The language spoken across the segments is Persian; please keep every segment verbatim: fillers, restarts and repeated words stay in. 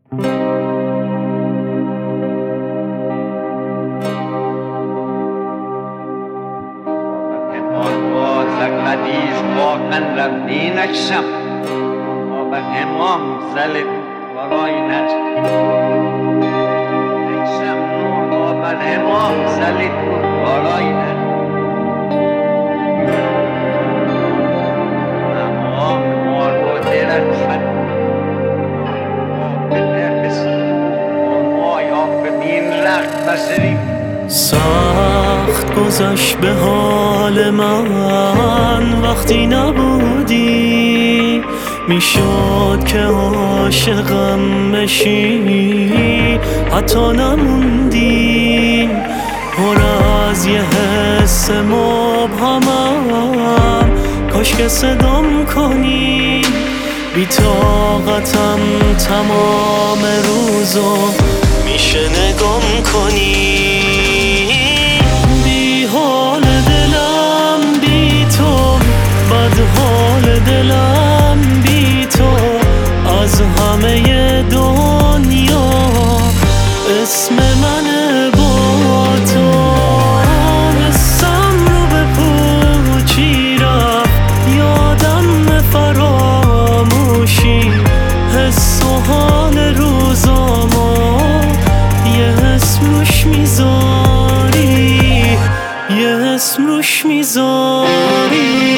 نکشم و امام زلد ورای نکشم نکشم و امام زلد ورای نکشم امام مار و درد فن و دربس و مایا ببین رخت بسری سخت گذشت به حال من وقتی نبودی، میشد که عاشقم بشی حتی نموندی. پر از یه حس مبهمم، کاش که صدام کنی. بی طاقتم تمام روزو میشه نگام کنی. بی حال دلم بی تو، بد حال دلم بی تو. از همه دنیا اسم من با تو. حسم رو به پوچی رفت، یادم فراموشی. حس و حال روزامو یه اسم روش میذاری، یه اسم روش میذاری.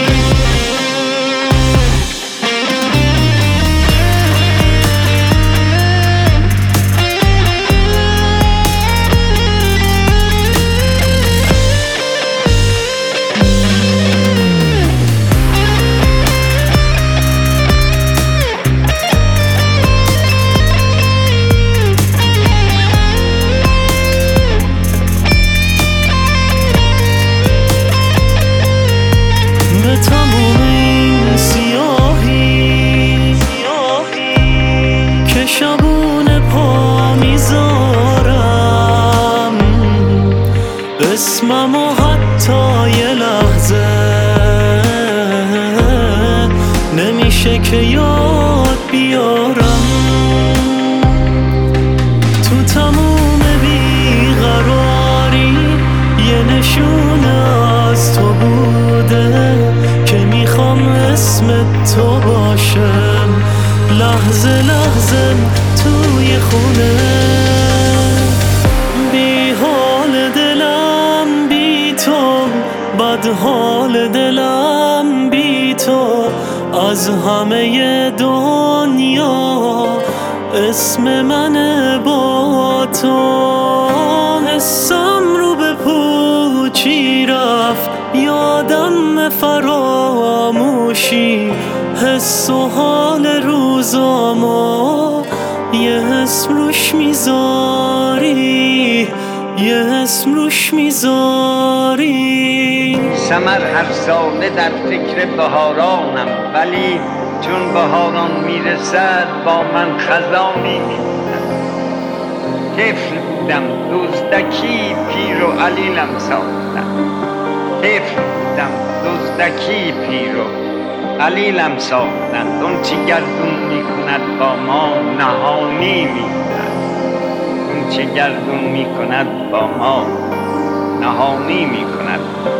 شبونه پا میذارم اسممو حتی یه لحظه، نمیشه که یاد بیارم. تو تموم بیقراری یه نشونه از تو بوده که میخوام اسم تو باشم. لحظه لحظه توی خونه، بی حال دلم بی تو، بد حال دلم بی تو. از همه دنیا اسم من با تو. حسم رو به پوچی رفت، یادم فراموشی. حس و حال روزامو یه اسم روش میذاری، یه اسم روش میذاری. سمر هر ساله در فکر بهارانم، ولی چون بهاران میرسد با من خزانی میبینم. طفل بودم دزدکی پیر و علیلم ساختم. طفل بودم دزدکی پیر و علیلم ساختند. اون چی گردون میکند با ما نهانی میکند. اون چی گردون میکند با ما نهانی میکند.